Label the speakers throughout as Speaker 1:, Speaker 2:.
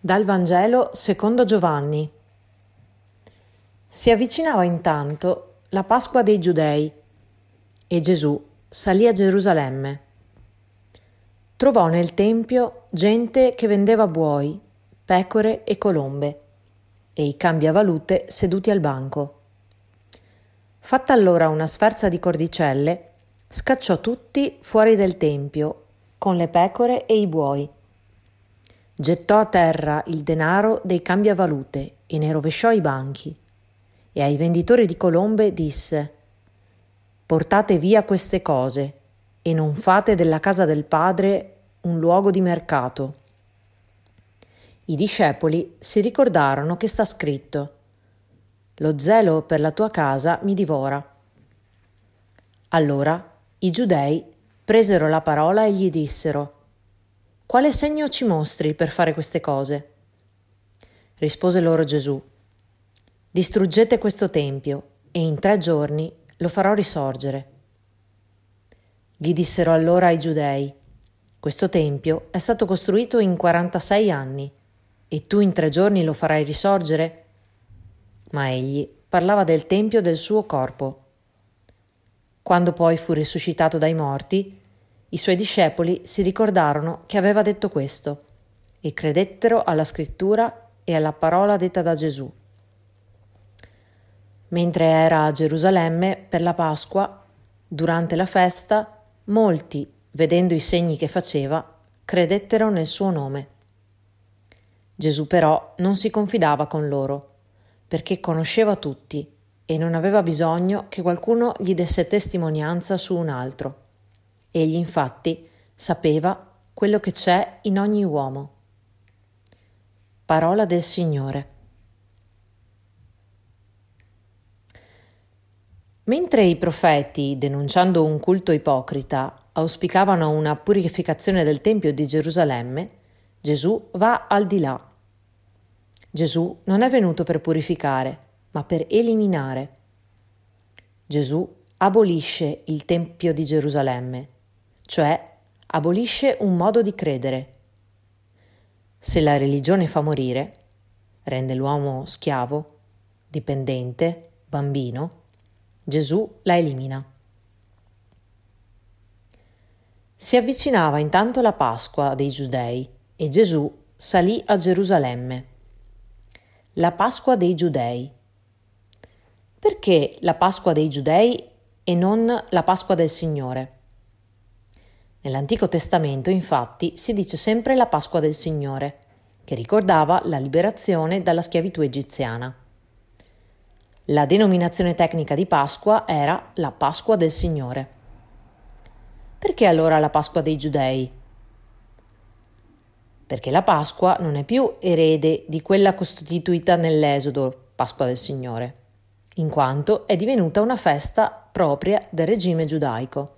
Speaker 1: Dal Vangelo secondo Giovanni. Si avvicinava intanto la Pasqua dei Giudei e Gesù salì a Gerusalemme. Trovò nel tempio gente che vendeva buoi, pecore e colombe e i cambiavalute seduti al banco. Fatta allora una sferza di cordicelle, scacciò tutti fuori del tempio con le pecore e i buoi. Gettò a terra il denaro dei cambiavalute e ne rovesciò i banchi. E ai venditori di colombe disse: «Portate via queste cose e non fate della casa del Padre un luogo di mercato». I discepoli si ricordarono che sta scritto: «Lo zelo per la tua casa mi divora». Allora i giudei presero la parola e gli dissero: «Quale segno ci mostri per fare queste cose?» Rispose loro Gesù: «Distruggete questo tempio e in 3 giorni lo farò risorgere». Gli dissero allora i giudei: «Questo tempio è stato costruito in 46 anni e tu in 3 giorni lo farai risorgere?» Ma egli parlava del tempio del suo corpo. Quando poi fu risuscitato dai morti, i suoi discepoli si ricordarono che aveva detto questo e credettero alla scrittura e alla parola detta da Gesù. Mentre era a Gerusalemme per la Pasqua, durante la festa, molti, vedendo i segni che faceva, credettero nel suo nome. Gesù però non si confidava con loro, perché conosceva tutti e non aveva bisogno che qualcuno gli desse testimonianza su un altro. Egli infatti sapeva quello che c'è in ogni uomo. Parola del Signore. Mentre i profeti, denunciando un culto ipocrita, auspicavano una purificazione del Tempio di Gerusalemme, Gesù va al di là. Gesù non è venuto per purificare, ma per eliminare. Gesù abolisce il Tempio di Gerusalemme, cioè abolisce un modo di credere. Se la religione fa morire, rende l'uomo schiavo, dipendente, bambino, Gesù la elimina. Si avvicinava intanto la Pasqua dei Giudei e Gesù salì a Gerusalemme. La Pasqua dei Giudei. Perché la Pasqua dei Giudei e non la Pasqua del Signore? Nell'Antico Testamento, infatti, si dice sempre la Pasqua del Signore, che ricordava la liberazione dalla schiavitù egiziana. La denominazione tecnica di Pasqua era la Pasqua del Signore. Perché allora la Pasqua dei Giudei? Perché la Pasqua non è più erede di quella costituita nell'Esodo, Pasqua del Signore, in quanto è divenuta una festa propria del regime giudaico.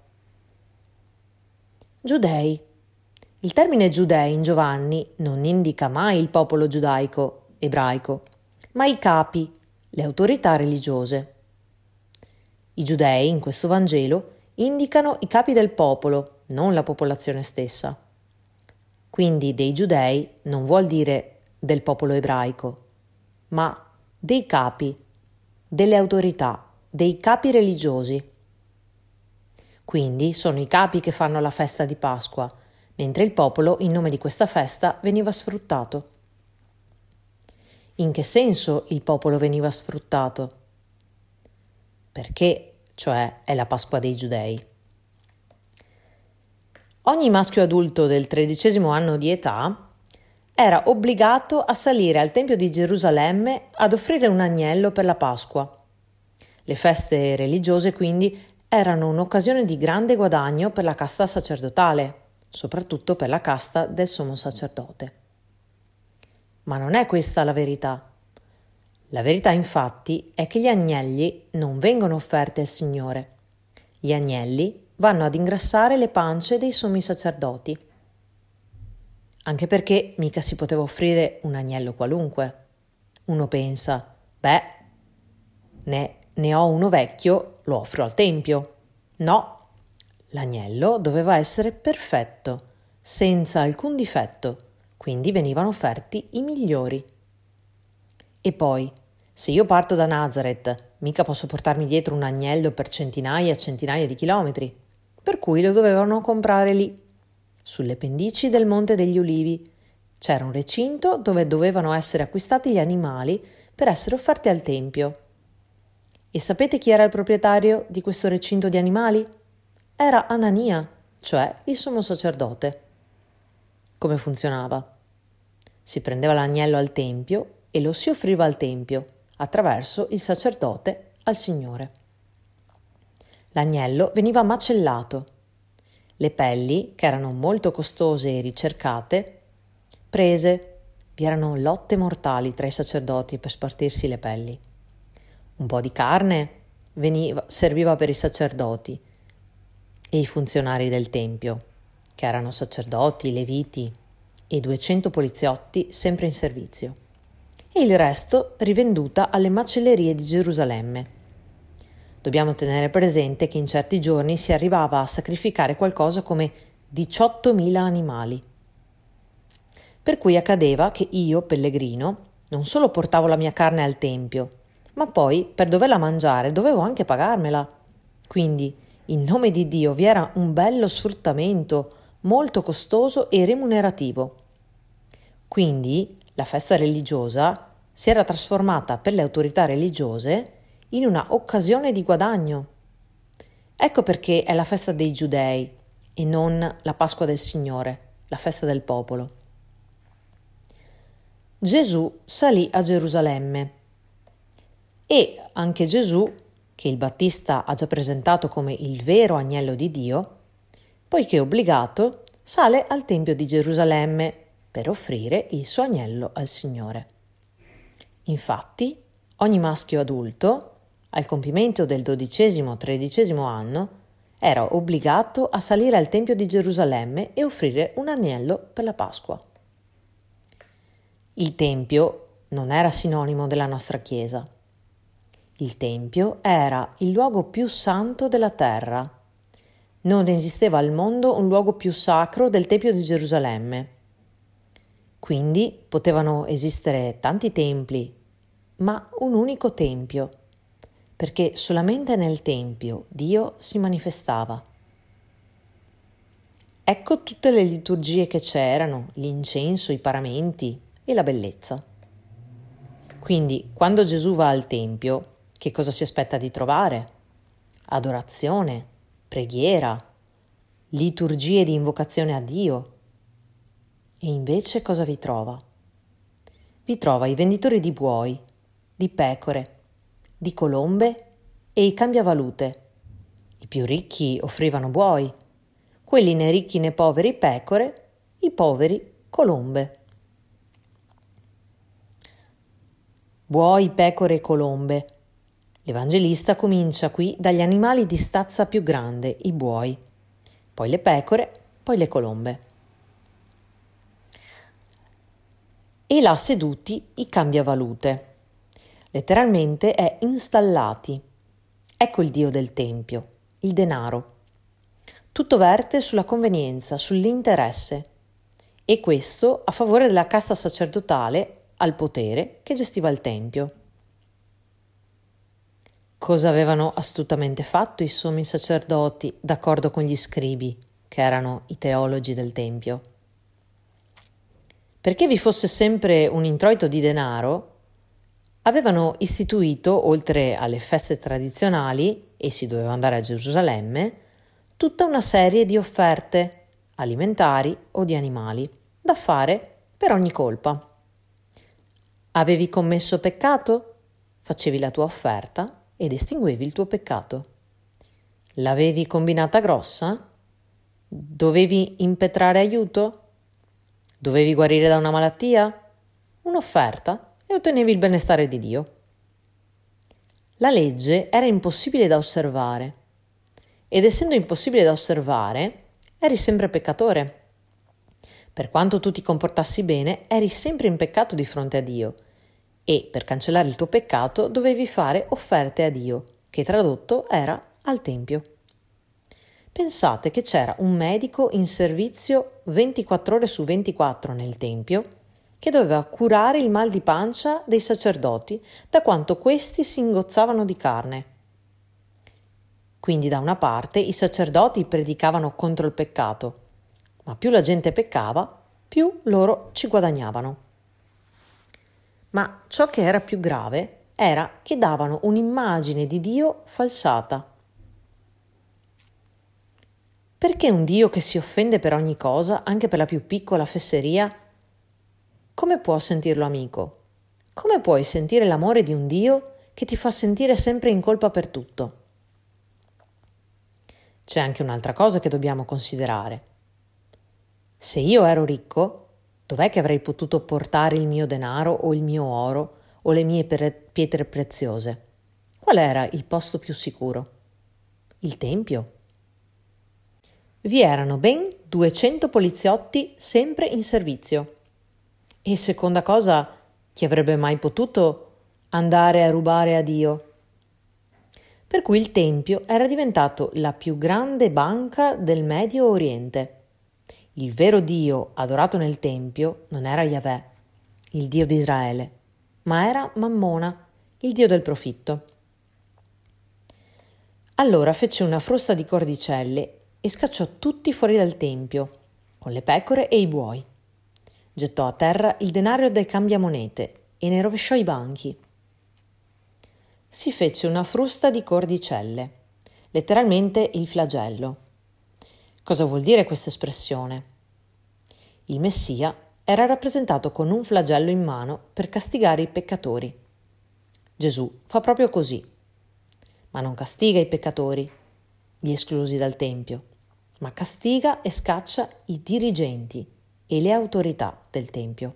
Speaker 1: Giudei. Il termine giudei in Giovanni non indica mai il popolo giudaico, ebraico, ma i capi, le autorità religiose. I giudei in questo Vangelo indicano i capi del popolo, non la popolazione stessa. Quindi dei giudei non vuol dire del popolo ebraico, ma dei capi, delle autorità, dei capi religiosi. Quindi sono i capi che fanno la festa di Pasqua, mentre il popolo, in nome di questa festa, veniva sfruttato. In che senso il popolo veniva sfruttato? Perché, cioè, è la Pasqua dei Giudei. Ogni maschio adulto del 13° anno di età era obbligato a salire al Tempio di Gerusalemme ad offrire un agnello per la Pasqua. Le feste religiose, quindi, erano un'occasione di grande guadagno per la casta sacerdotale, soprattutto per la casta del sommo sacerdote. Ma non è questa la verità. La verità, infatti, è che gli agnelli non vengono offerti al Signore. Gli agnelli vanno ad ingrassare le pance dei sommi sacerdoti. Anche perché mica si poteva offrire un agnello qualunque. Uno pensa, ne ho uno vecchio, lo offro al tempio. No, l'agnello doveva essere perfetto, senza alcun difetto, quindi venivano offerti i migliori. E poi, se io parto da Nazareth, mica posso portarmi dietro un agnello per centinaia e centinaia di chilometri, per cui lo dovevano comprare lì, sulle pendici del Monte degli Ulivi. C'era un recinto dove dovevano essere acquistati gli animali per essere offerti al Tempio. E sapete chi era il proprietario di questo recinto di animali? Era Anania, cioè il sommo sacerdote. Come funzionava? Si prendeva l'agnello al Tempio e lo si offriva al Tempio, attraverso il sacerdote, al Signore. L'agnello veniva macellato. Le pelli, che erano molto costose e ricercate, prese. Vi erano lotte mortali tra i sacerdoti per spartirsi le pelli. Un po' di carne serviva per i sacerdoti e i funzionari del Tempio, che erano sacerdoti, leviti e 200 poliziotti sempre in servizio, e il resto rivenduta alle macellerie di Gerusalemme. Dobbiamo tenere presente che in certi giorni si arrivava a sacrificare qualcosa come 18.000 animali. Per cui accadeva che io, pellegrino, non solo portavo la mia carne al Tempio, ma poi, per doverla mangiare, dovevo anche pagarmela. Quindi, in nome di Dio, vi era un bello sfruttamento molto costoso e remunerativo. Quindi, la festa religiosa si era trasformata per le autorità religiose in una occasione di guadagno. Ecco perché è la festa dei Giudei e non la Pasqua del Signore, la festa del popolo. Gesù salì a Gerusalemme e anche Gesù, che il Battista ha già presentato come il vero agnello di Dio, poiché obbligato, sale al Tempio di Gerusalemme per offrire il suo agnello al Signore. Infatti, ogni maschio adulto, al compimento del 12-13 anno, era obbligato a salire al Tempio di Gerusalemme e offrire un agnello per la Pasqua. Il Tempio non era sinonimo della nostra Chiesa. Il Tempio era il luogo più santo della terra. Non esisteva al mondo un luogo più sacro del Tempio di Gerusalemme. Quindi potevano esistere tanti templi, ma un unico Tempio, perché solamente nel Tempio Dio si manifestava. Ecco tutte le liturgie che c'erano, l'incenso, i paramenti e la bellezza. Quindi, quando Gesù va al Tempio, che cosa si aspetta di trovare? Adorazione, preghiera, liturgie di invocazione a Dio. E invece cosa vi trova? Vi trova i venditori di buoi, di pecore, di colombe e i cambiavalute. I più ricchi offrivano buoi, quelli né ricchi né poveri pecore, i poveri colombe. Buoi, pecore e colombe. L'Evangelista comincia qui dagli animali di stazza più grande, i buoi, poi le pecore, poi le colombe. E là seduti i cambiavalute. Letteralmente è installati. Ecco il Dio del Tempio, il denaro. Tutto verte sulla convenienza, sull'interesse, e questo a favore della casta sacerdotale al potere che gestiva il Tempio. Cosa avevano astutamente fatto i sommi sacerdoti d'accordo con gli scribi, che erano i teologi del Tempio? Perché vi fosse sempre un introito di denaro, avevano istituito, oltre alle feste tradizionali, e si doveva andare a Gerusalemme, tutta una serie di offerte alimentari o di animali da fare per ogni colpa. Avevi commesso peccato? Facevi la tua offerta ed estinguevi il tuo peccato. L'avevi combinata grossa? Dovevi impetrare aiuto? Dovevi guarire da una malattia? Un'offerta e ottenevi il benestare di Dio. La legge era impossibile da osservare ed essendo impossibile da osservare eri sempre peccatore. Per quanto tu ti comportassi bene, eri sempre in peccato di fronte a Dio e per cancellare il tuo peccato dovevi fare offerte a Dio, che tradotto era al Tempio. Pensate che c'era un medico in servizio 24 ore su 24 nel tempio che doveva curare il mal di pancia dei sacerdoti da quanto questi si ingozzavano di carne. Quindi da una parte i sacerdoti predicavano contro il peccato, ma più la gente peccava, più loro ci guadagnavano. Ma ciò che era più grave era che davano un'immagine di Dio falsata. Perché un Dio che si offende per ogni cosa, anche per la più piccola fesseria, come può sentirlo amico? Come puoi sentire l'amore di un Dio che ti fa sentire sempre in colpa per tutto? C'è anche un'altra cosa che dobbiamo considerare. Se io ero ricco, dov'è che avrei potuto portare il mio denaro o il mio oro o le mie pietre preziose? Qual era il posto più sicuro? Il tempio. Vi erano ben 200 poliziotti sempre in servizio. E seconda cosa, chi avrebbe mai potuto andare a rubare a Dio? Per cui il Tempio era diventato la più grande banca del Medio Oriente. Il vero Dio adorato nel Tempio non era Yahweh, il Dio di Israele, ma era Mammona, il Dio del profitto. Allora fece una frusta di cordicelle e scacciò tutti fuori dal Tempio, con le pecore e i buoi. Gettò a terra il denario dei cambiamonete e ne rovesciò i banchi. Si fece una frusta di cordicelle, letteralmente il flagello. Cosa vuol dire questa espressione? Il Messia era rappresentato con un flagello in mano per castigare i peccatori. Gesù fa proprio così, ma non castiga i peccatori, gli esclusi dal Tempio, ma castiga e scaccia i dirigenti e le autorità del Tempio.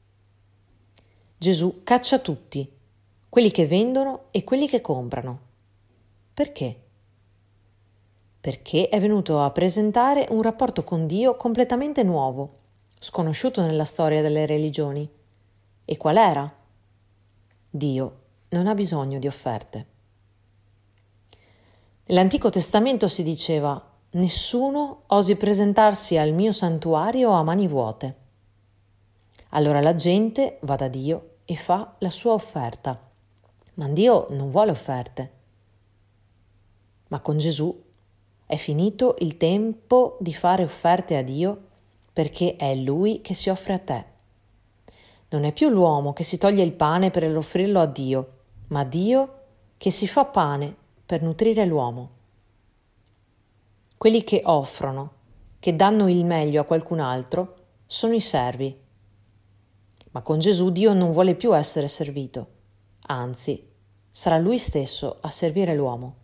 Speaker 1: Gesù caccia tutti, quelli che vendono e quelli che comprano. Perché? Perché è venuto a presentare un rapporto con Dio completamente nuovo, sconosciuto nella storia delle religioni. E qual era? Dio non ha bisogno di offerte. Nell'Antico Testamento si diceva: nessuno osi presentarsi al mio santuario a mani vuote. Allora la gente va da Dio e fa la sua offerta, ma Dio non vuole offerte. Ma con Gesù è finito il tempo di fare offerte a Dio, perché è Lui che si offre a te. Non è più l'uomo che si toglie il pane per offrirlo a Dio, ma Dio che si fa pane per nutrire l'uomo. Quelli che offrono, che danno il meglio a qualcun altro, sono i servi. Ma con Gesù Dio non vuole più essere servito, anzi, sarà Lui stesso a servire l'uomo.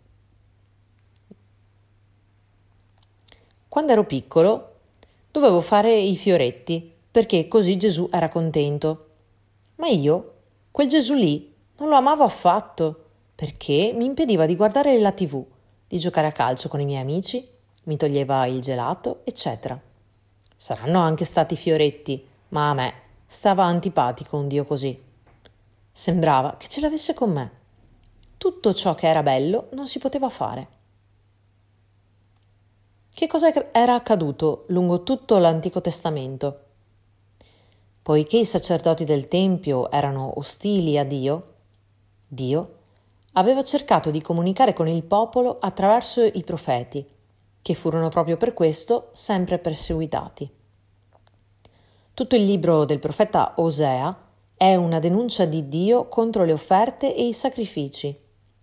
Speaker 1: Quando ero piccolo, dovevo fare i fioretti, perché così Gesù era contento. Ma io, quel Gesù lì, non lo amavo affatto, perché mi impediva di guardare la TV, di giocare a calcio con i miei amici, mi toglieva il gelato, eccetera. Saranno anche stati fioretti, ma a me stava antipatico un Dio così. Sembrava che ce l'avesse con me. Tutto ciò che era bello non si poteva fare. Che cosa era accaduto lungo tutto l'Antico Testamento? Poiché i sacerdoti del Tempio erano ostili a Dio, Dio aveva cercato di comunicare con il popolo attraverso i profeti, che furono proprio per questo sempre perseguitati. Tutto il libro del profeta Osea è una denuncia di Dio contro le offerte e i sacrifici.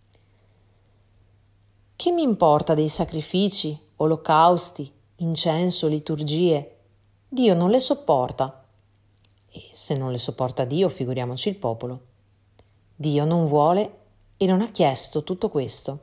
Speaker 1: Che mi importa dei sacrifici, olocausti, incenso, liturgie? Dio non le sopporta. E se non le sopporta Dio, figuriamoci il popolo. Dio non vuole e non ha chiesto tutto questo.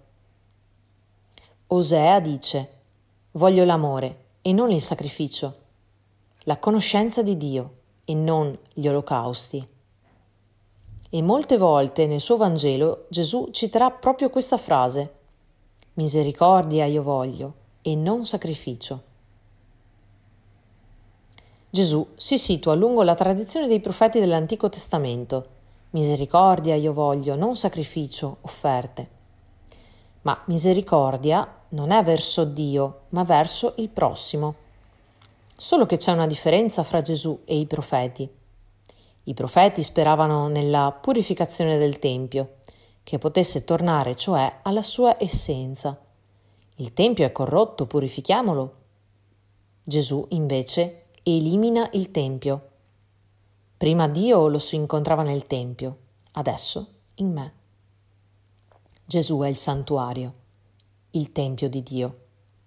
Speaker 1: Osea dice: voglio l'amore e non il sacrificio, la conoscenza di Dio e non gli olocausti. E molte volte nel suo Vangelo Gesù citerà proprio questa frase: misericordia io voglio e non sacrificio. Gesù si situa lungo la tradizione dei profeti dell'Antico Testamento. Misericordia io voglio, non sacrificio, offerte. Ma misericordia non è verso Dio, ma verso il prossimo. Solo che c'è una differenza fra Gesù e i profeti. I profeti speravano nella purificazione del Tempio, che potesse tornare cioè alla sua essenza. Il Tempio è corrotto, purifichiamolo. Gesù invece elimina il Tempio. Prima Dio lo si incontrava nel Tempio, adesso in me. Gesù è il santuario, il Tempio di Dio.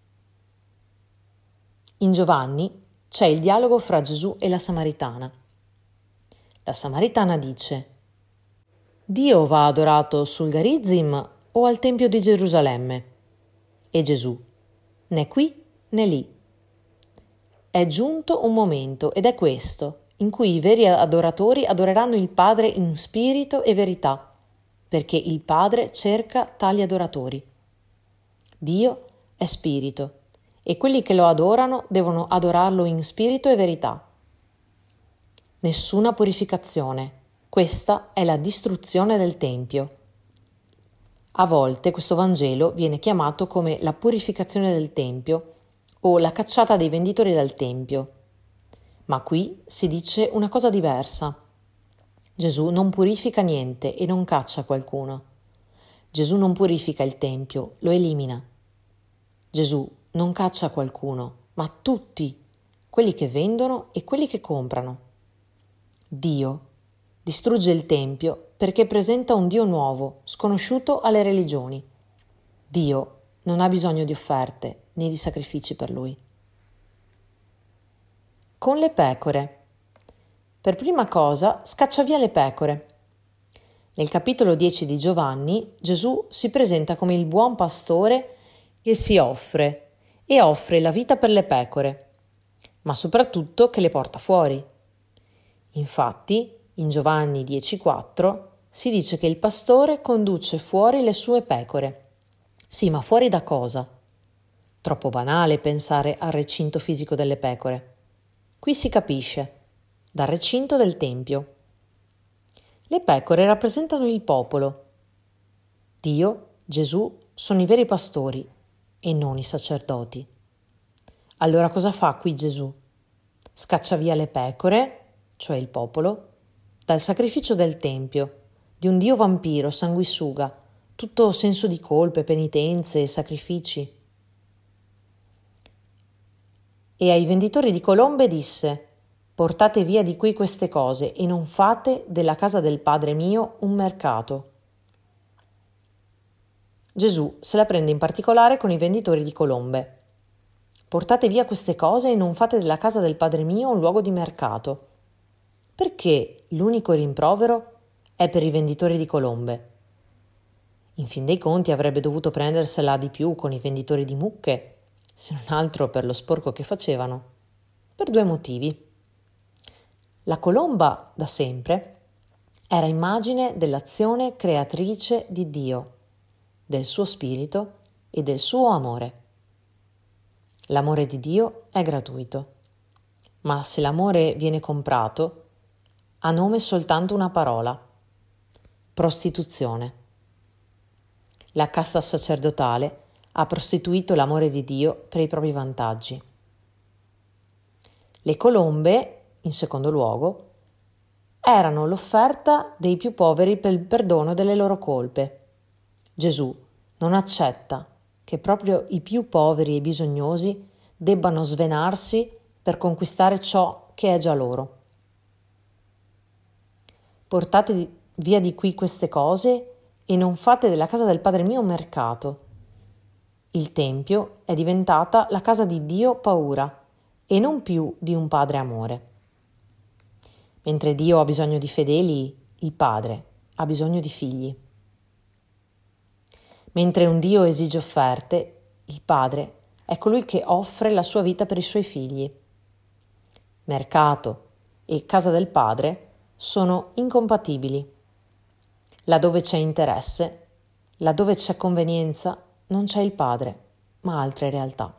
Speaker 1: In Giovanni c'è il dialogo fra Gesù e la Samaritana. La Samaritana dice: Dio va adorato sul Garizim o al Tempio di Gerusalemme? E Gesù: né qui né lì. È giunto un momento, ed è questo, in cui i veri adoratori adoreranno il Padre in spirito e verità, perché il Padre cerca tali adoratori. Dio è spirito, e quelli che lo adorano devono adorarlo in spirito e verità. Nessuna purificazione. Questa è la distruzione del Tempio. A volte questo Vangelo viene chiamato come la purificazione del Tempio o la cacciata dei venditori dal Tempio. Ma qui si dice una cosa diversa. Gesù non purifica niente e non caccia qualcuno. Gesù non purifica il Tempio, lo elimina. Gesù non caccia qualcuno, ma tutti, quelli che vendono e quelli che comprano. Dio distrugge il Tempio perché presenta un Dio nuovo, sconosciuto alle religioni. Dio non ha bisogno di offerte né di sacrifici per lui. Con le pecore. Per prima cosa scaccia via le pecore. Nel capitolo 10 di Giovanni, Gesù si presenta come il buon pastore che si offre e offre la vita per le pecore, ma soprattutto che le porta fuori. Infatti, in Giovanni 10,4 si dice che il pastore conduce fuori le sue pecore. Sì, ma fuori da cosa? Troppo banale pensare al recinto fisico delle pecore. Qui si capisce, dal recinto del Tempio. Le pecore rappresentano il popolo. Dio, Gesù, sono i veri pastori e non i sacerdoti. Allora cosa fa qui Gesù? Scaccia via le pecore, cioè il popolo, dal sacrificio del Tempio, di un Dio vampiro, sanguisuga, tutto senso di colpe, penitenze e sacrifici. E ai venditori di colombe disse: portate via di qui queste cose e non fate della casa del Padre mio un mercato. Gesù se la prende in particolare con i venditori di colombe. Portate via queste cose e non fate della casa del Padre mio un luogo di mercato. Perché l'unico rimprovero è per i venditori di colombe. In fin dei conti avrebbe dovuto prendersela di più con i venditori di mucche, se non altro per lo sporco che facevano, per due motivi. La colomba, da sempre, era immagine dell'azione creatrice di Dio, del suo spirito e del suo amore. L'amore di Dio è gratuito, ma se l'amore viene comprato, ha nome soltanto una parola: prostituzione. La casta sacerdotale ha prostituito l'amore di Dio per i propri vantaggi. Le colombe, in secondo luogo, erano l'offerta dei più poveri per il perdono delle loro colpe. Gesù non accetta che proprio i più poveri e bisognosi debbano svenarsi per conquistare ciò che è già loro. Portate via di qui queste cose e non fate della casa del Padre mio un mercato. Il Tempio è diventata la casa di Dio paura e non più di un Padre amore. Mentre Dio ha bisogno di fedeli, il Padre ha bisogno di figli. Mentre un Dio esige offerte, il Padre è colui che offre la sua vita per i suoi figli. Mercato e casa del Padre sono incompatibili. Laddove c'è interesse, laddove c'è convenienza, non c'è il Padre, ma altre realtà.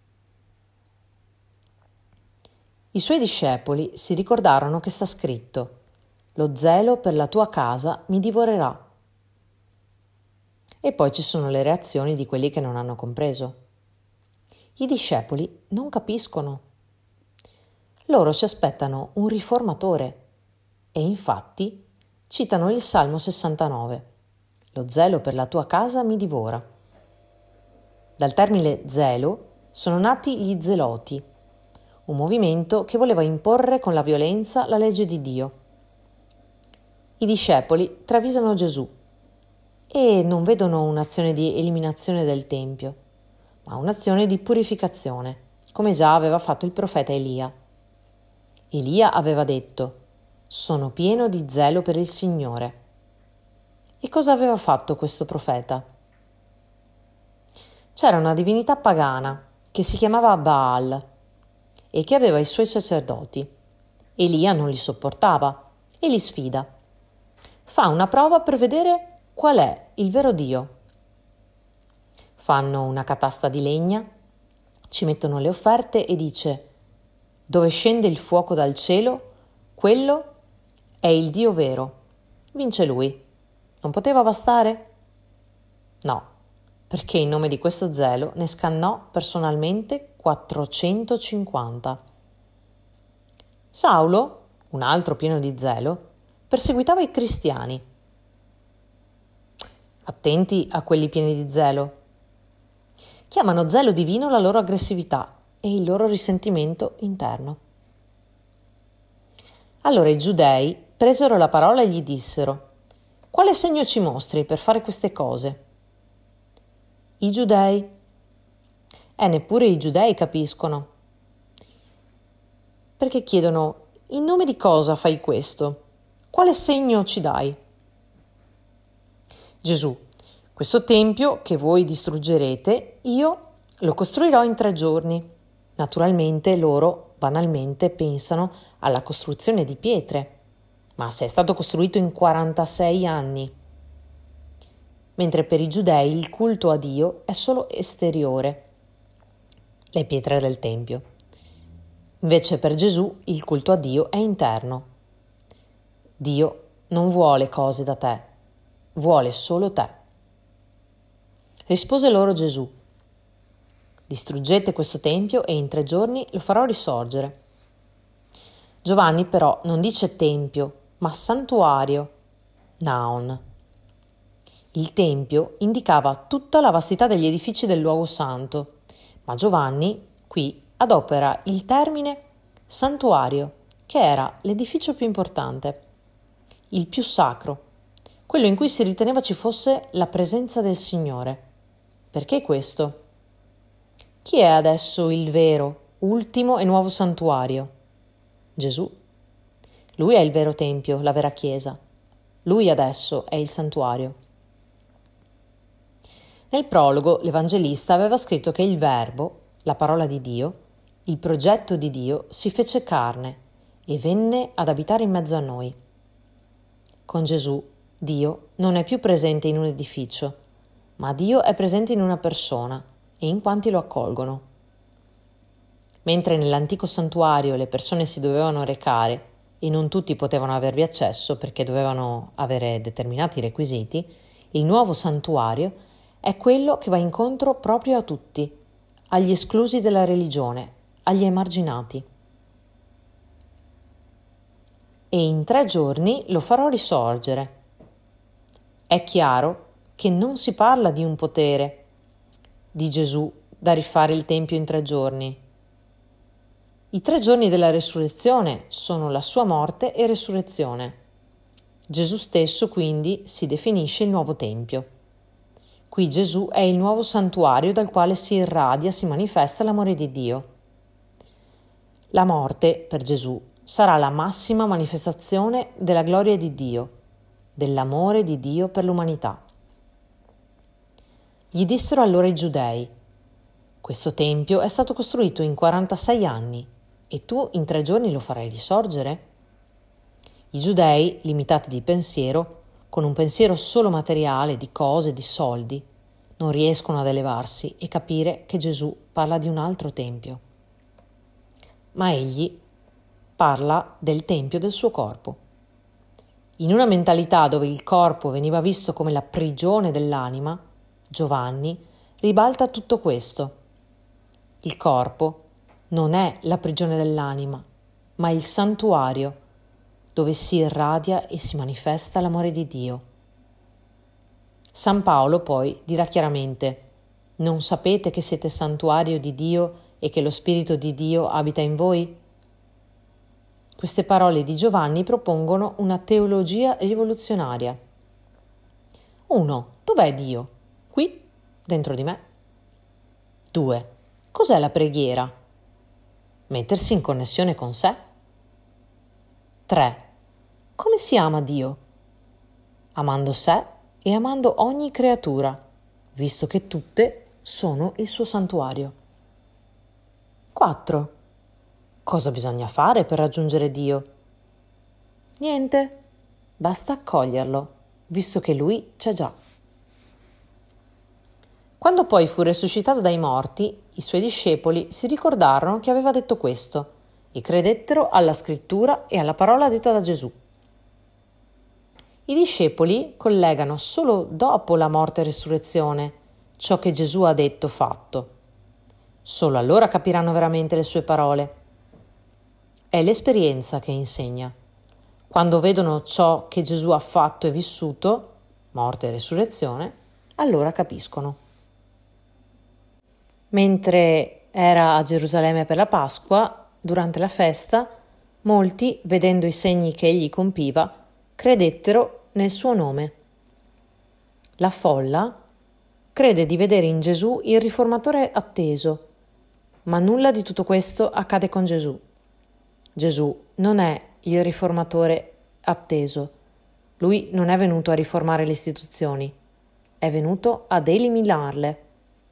Speaker 1: I suoi discepoli si ricordarono che sta scritto: lo zelo per la tua casa mi divorerà. E poi ci sono le reazioni di quelli che non hanno compreso. I discepoli non capiscono. Loro si aspettano un riformatore e infatti citano il Salmo 69. Lo zelo per la tua casa mi divora. Dal termine zelo sono nati gli zeloti, un movimento che voleva imporre con la violenza la legge di Dio. I discepoli travisano Gesù e non vedono un'azione di eliminazione del Tempio, ma un'azione di purificazione, come già aveva fatto il profeta Elia. Elia aveva detto: «Sono pieno di zelo per il Signore». E cosa aveva fatto questo profeta? C'era una divinità pagana che si chiamava Baal e che aveva i suoi sacerdoti. Elia non li sopportava e li sfida. Fa una prova per vedere qual è il vero Dio. Fanno una catasta di legna, ci mettono le offerte e dice: «Dove scende il fuoco dal cielo, quello è il Dio vero». Vince lui. Non poteva bastare? No, perché in nome di questo zelo ne scannò personalmente 450. Saulo, un altro pieno di zelo, perseguitava i cristiani. Attenti a quelli pieni di zelo. Chiamano zelo divino la loro aggressività e il loro risentimento interno. Allora i giudei presero la parola e gli dissero: «Quale segno ci mostri per fare queste cose?» I giudei. Neppure i giudei capiscono. Perché chiedono: «In nome di cosa fai questo? Quale segno ci dai?» Gesù: «Questo tempio che voi distruggerete, io lo costruirò in 3 giorni». Naturalmente loro banalmente pensano alla costruzione di pietre, ma se è stato costruito in 46 anni. Mentre per i giudei il culto a Dio è solo esteriore, le pietre del Tempio. Invece per Gesù il culto a Dio è interno. Dio non vuole cose da te, vuole solo te. Rispose loro Gesù: «Distruggete questo tempio e in 3 giorni lo farò risorgere». Giovanni però non dice tempio, ma santuario, naon. Il tempio indicava tutta la vastità degli edifici del luogo santo, ma Giovanni qui adopera il termine santuario, che era l'edificio più importante, il più sacro, quello in cui si riteneva ci fosse la presenza del Signore. Perché questo? Chi è adesso il vero, ultimo e nuovo santuario? Gesù. Lui è il vero tempio, la vera chiesa. Lui adesso è il santuario. Nel prologo l'Evangelista aveva scritto che il Verbo, la parola di Dio, il progetto di Dio, si fece carne e venne ad abitare in mezzo a noi. Con Gesù, Dio non è più presente in un edificio, ma Dio è presente in una persona e in quanti lo accolgono. Mentre nell'antico santuario le persone si dovevano recare e non tutti potevano avervi accesso perché dovevano avere determinati requisiti, il nuovo santuario è quello che va incontro proprio a tutti, agli esclusi della religione, agli emarginati. E in 3 giorni lo farò risorgere. È chiaro che non si parla di un potere di Gesù da rifare il Tempio in 3 giorni. I 3 giorni della resurrezione sono la sua morte e resurrezione. Gesù stesso quindi si definisce il nuovo Tempio. Qui Gesù è il nuovo santuario dal quale si irradia, si manifesta l'amore di Dio. La morte, per Gesù, sarà la massima manifestazione della gloria di Dio, dell'amore di Dio per l'umanità. Gli dissero allora i giudei: «Questo tempio è stato costruito in 46 anni e tu in 3 giorni lo farai risorgere?» I giudei, limitati di pensiero, con un pensiero solo materiale, di cose, di soldi, non riescono ad elevarsi e capire che Gesù parla di un altro tempio. Ma egli parla del tempio del suo corpo. In una mentalità dove il corpo veniva visto come la prigione dell'anima, Giovanni ribalta tutto questo. Il corpo non è la prigione dell'anima, ma il santuario dove si irradia e si manifesta l'amore di Dio. San Paolo poi dirà chiaramente: non sapete che siete santuario di Dio e che lo Spirito di Dio abita in voi? Queste parole di Giovanni propongono una teologia rivoluzionaria. 1. Dov'è Dio? Qui, dentro di me. 2. Cos'è la preghiera? Mettersi in connessione con sé. 3. Come si ama Dio? Amando sé e amando ogni creatura, visto che tutte sono il suo santuario. 4. Cosa bisogna fare per raggiungere Dio? Niente, basta accoglierlo, visto che Lui c'è già. Quando poi fu risuscitato dai morti, i suoi discepoli si ricordarono che aveva detto questo e credettero alla scrittura e alla parola detta da Gesù. I discepoli collegano solo dopo la morte e resurrezione ciò che Gesù ha detto fatto. Solo allora capiranno veramente le sue parole. È l'esperienza che insegna. Quando vedono ciò che Gesù ha fatto e vissuto, morte e resurrezione, allora capiscono. Mentre era a Gerusalemme per la Pasqua, durante la festa, molti, vedendo i segni che egli compiva, credettero nel suo nome. La folla crede di vedere in Gesù il riformatore atteso, ma nulla di tutto questo accade con Gesù. Gesù non è il riformatore atteso. Lui non è venuto a riformare le istituzioni, è venuto ad eliminarle.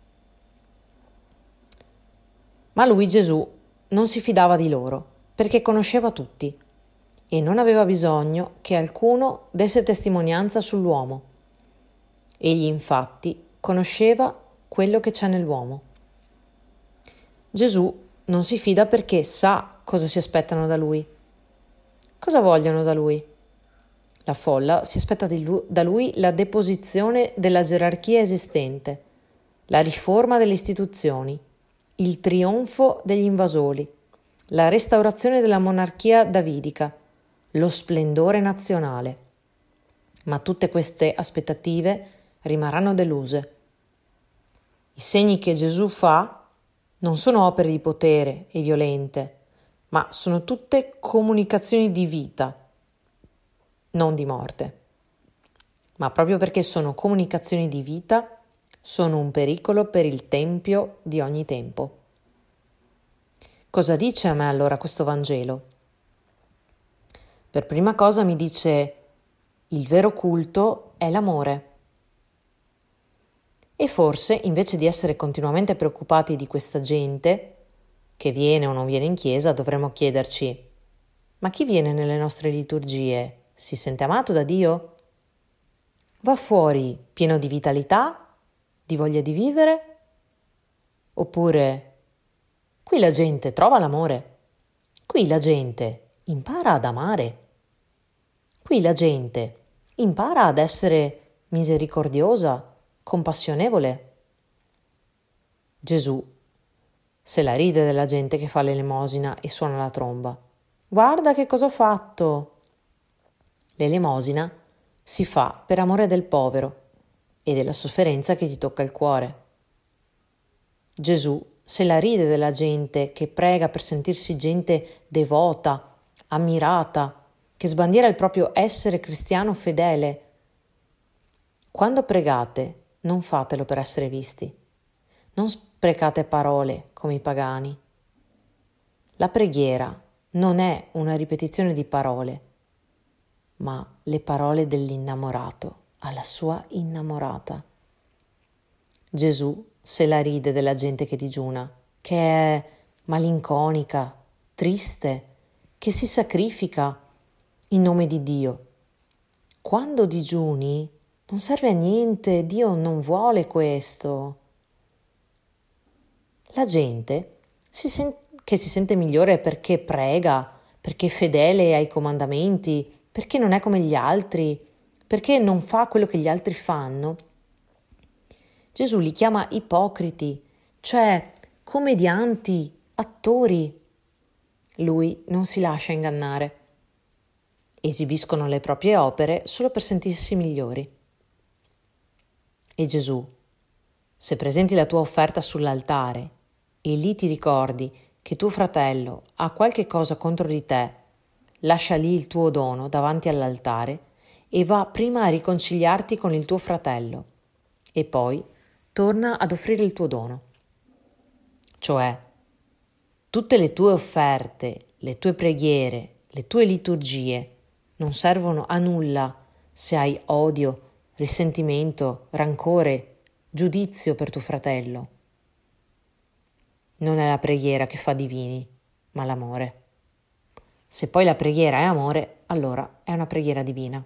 Speaker 1: Ma lui, Gesù, non si fidava di loro, perché conosceva tutti e non aveva bisogno che alcuno desse testimonianza sull'uomo. Egli infatti conosceva quello che c'è nell'uomo. Gesù non si fida perché sa cosa si aspettano da lui. Cosa vogliono da lui? La folla si aspetta da lui la deposizione della gerarchia esistente, la riforma delle istituzioni, il trionfo degli invasori, la restaurazione della monarchia davidica, lo splendore nazionale. Ma tutte queste aspettative rimarranno deluse. I segni che Gesù fa non sono opere di potere e violente, ma sono tutte comunicazioni di vita, non di morte. Ma proprio perché sono comunicazioni di vita, sono un pericolo per il Tempio di ogni tempo. Cosa dice a me allora questo Vangelo? Per prima cosa mi dice: il vero culto è l'amore. E forse, invece di essere continuamente preoccupati di questa gente che viene o non viene in chiesa, dovremmo chiederci: ma chi viene nelle nostre liturgie si sente amato da Dio? Va fuori pieno di vitalità, di voglia di vivere? Oppure qui la gente trova l'amore, qui la gente impara ad amare, qui la gente impara ad essere misericordiosa, compassionevole. Gesù se la ride della gente che fa l'elemosina e suona la tromba. Guarda che cosa ho fatto! L'elemosina si fa per amore del povero e della sofferenza che ti tocca il cuore. Gesù se la ride della gente che prega per sentirsi gente devota, ammirata, che sbandiera il proprio essere cristiano fedele. Quando pregate, non fatelo per essere visti. Non sprecate parole come i pagani. La preghiera non è una ripetizione di parole, ma le parole dell'innamorato alla sua innamorata. Gesù se la ride della gente che digiuna, che è malinconica, triste, che si sacrifica in nome di Dio. Quando digiuni non serve a niente, Dio non vuole questo. La gente che si sente migliore perché prega, perché è fedele ai comandamenti, perché non è come gli altri, perché non fa quello che gli altri fanno, Gesù li chiama ipocriti, cioè commedianti, attori. Lui non si lascia ingannare. Esibiscono le proprie opere solo per sentirsi migliori. E Gesù, se presenti la tua offerta sull'altare e lì ti ricordi che tuo fratello ha qualche cosa contro di te, lascia lì il tuo dono davanti all'altare e va prima a riconciliarti con il tuo fratello e poi torna ad offrire il tuo dono. Cioè, tutte le tue offerte, le tue preghiere, le tue liturgie non servono a nulla se hai odio, risentimento, rancore, giudizio per tuo fratello. Non è la preghiera che fa divini, ma l'amore. Se poi la preghiera è amore, allora è una preghiera divina.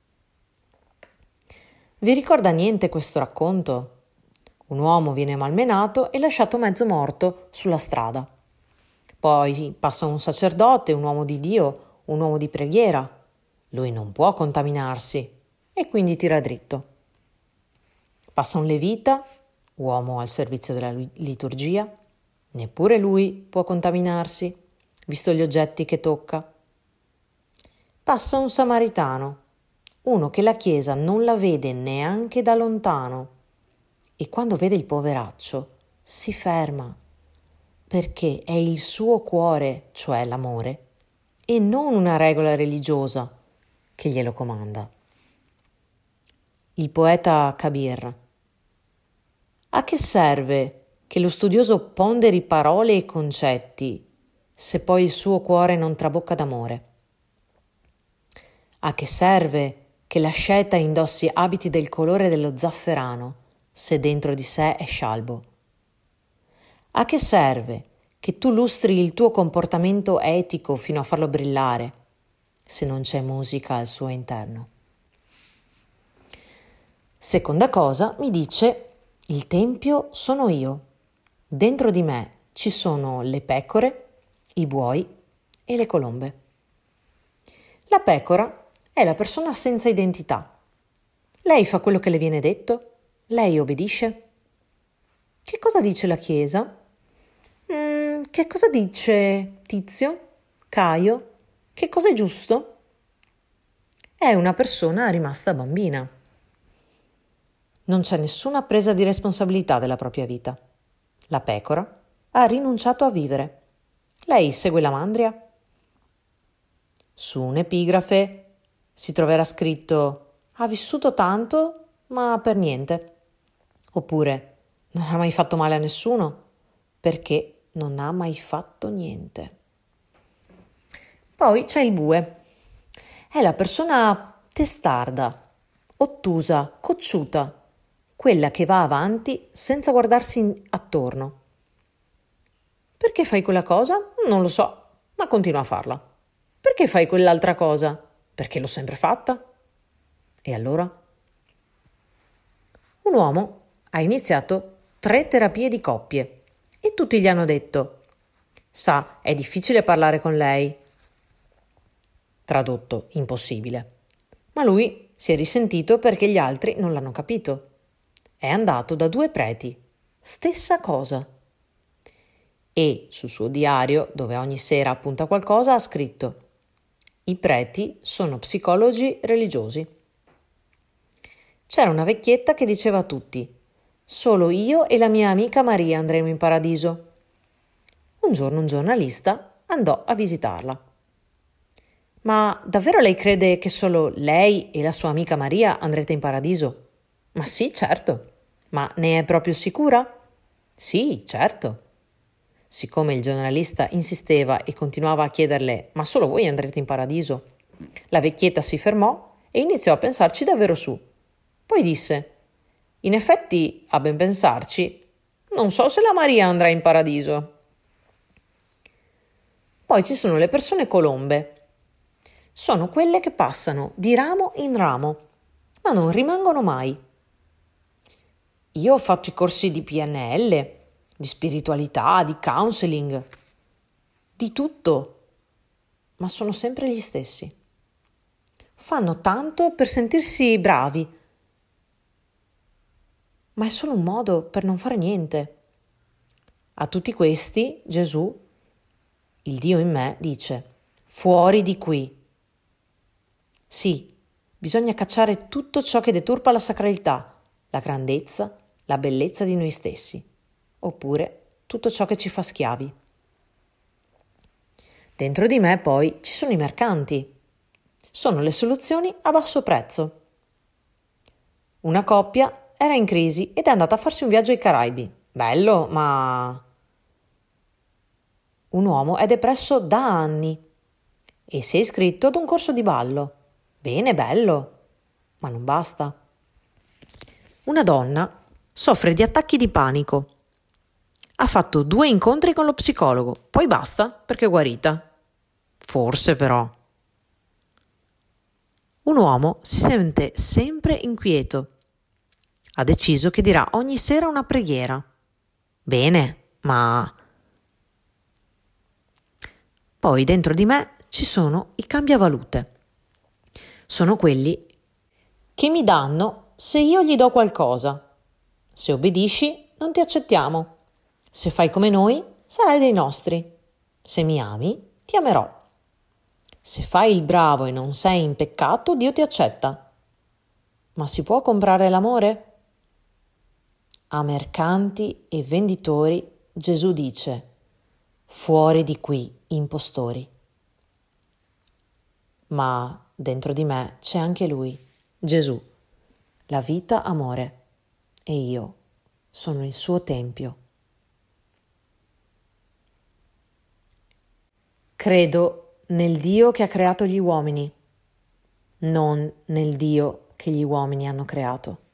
Speaker 1: Vi ricorda niente questo racconto? Un uomo viene malmenato e lasciato mezzo morto sulla strada. Poi passa un sacerdote, un uomo di Dio, un uomo di preghiera. Lui non può contaminarsi e quindi tira dritto. Passa un levita, uomo al servizio della liturgia. Neppure lui può contaminarsi, visto gli oggetti che tocca. Passa un samaritano, uno che la Chiesa non la vede neanche da lontano, e quando vede il poveraccio si ferma, perché è il suo cuore, cioè l'amore, e non una regola religiosa che glielo comanda. Il poeta Kabir: a che serve che lo studioso ponderi parole e concetti se poi il suo cuore non trabocca d'amore? A che serve che l'asceta indossi abiti del colore dello zafferano se dentro di sé è scialbo? A che serve che tu lustri il tuo comportamento etico fino a farlo brillare se non c'è musica al suo interno? Seconda cosa, mi dice: il tempio sono io. Dentro di me ci sono le pecore, i buoi e le colombe. La pecora è la persona senza identità. Lei fa quello che le viene detto, lei obbedisce. Che cosa dice la Chiesa? Che cosa dice Tizio, Caio? Che cosa è giusto? È una persona rimasta bambina. Non c'è nessuna presa di responsabilità della propria vita. La pecora ha rinunciato a vivere. Lei segue la mandria. Su un'epigrafe si troverà scritto: ha vissuto tanto, ma per niente. Oppure: non ha mai fatto male a nessuno, perché non ha mai fatto niente. Poi c'è il bue. È la persona testarda, ottusa, cocciuta, quella che va avanti senza guardarsi attorno. Perché fai quella cosa? Non lo so, ma continua a farla. Perché fai quell'altra cosa? Perché l'ho sempre fatta. E allora? Un uomo ha iniziato 3 terapie di coppie e tutti gli hanno detto: sa, è difficile parlare con lei. Tradotto: impossibile. Ma lui si è risentito perché gli altri non l'hanno capito. È andato da 2 preti. Stessa cosa. E sul suo diario, dove ogni sera appunta qualcosa, ha scritto: i preti sono psicologi religiosi. C'era una vecchietta che diceva a tutti: solo io e la mia amica Maria andremo in paradiso. Un giorno un giornalista andò a visitarla. Ma davvero lei crede che solo lei e la sua amica Maria andrete in paradiso? Ma sì, certo. Ma ne è proprio sicura? Sì, certo. Siccome il giornalista insisteva e continuava a chiederle: ma solo voi andrete in paradiso? La vecchietta si fermò e iniziò a pensarci davvero su. Poi disse: in effetti, a ben pensarci, non so se la Maria andrà in paradiso. Poi ci sono le persone colombe. Sono quelle che passano di ramo in ramo, ma non rimangono mai. Io ho fatto i corsi di PNL, di spiritualità, di counseling, di tutto, ma sono sempre gli stessi. Fanno tanto per sentirsi bravi, ma è solo un modo per non fare niente. A tutti questi Gesù, il Dio in me, dice: fuori di qui. Sì, bisogna cacciare tutto ciò che deturpa la sacralità, la grandezza, la bellezza di noi stessi, oppure tutto ciò che ci fa schiavi. Dentro di me poi ci sono i mercanti. Sono le soluzioni a basso prezzo. Una coppia era in crisi ed è andata a farsi un viaggio ai Caraibi. Bello, ma un uomo è depresso da anni e si è iscritto ad un corso di ballo. Bene, bello, ma non basta. Una donna soffre di attacchi di panico. Ha fatto 2 incontri con lo psicologo, poi basta perché è guarita. Forse però. Un uomo si sente sempre inquieto. Ha deciso che dirà ogni sera una preghiera. Bene, ma poi dentro di me ci sono i cambiavalute. Sono quelli che mi danno se io gli do qualcosa. Se obbedisci, non ti accettiamo. Se fai come noi, sarai dei nostri. Se mi ami, ti amerò. Se fai il bravo e non sei in peccato, Dio ti accetta. Ma si può comprare l'amore? A mercanti e venditori Gesù dice: fuori di qui, impostori. Ma dentro di me c'è anche Lui, Gesù, la vita amore, e io sono il suo tempio. Credo nel Dio che ha creato gli uomini, non nel Dio che gli uomini hanno creato.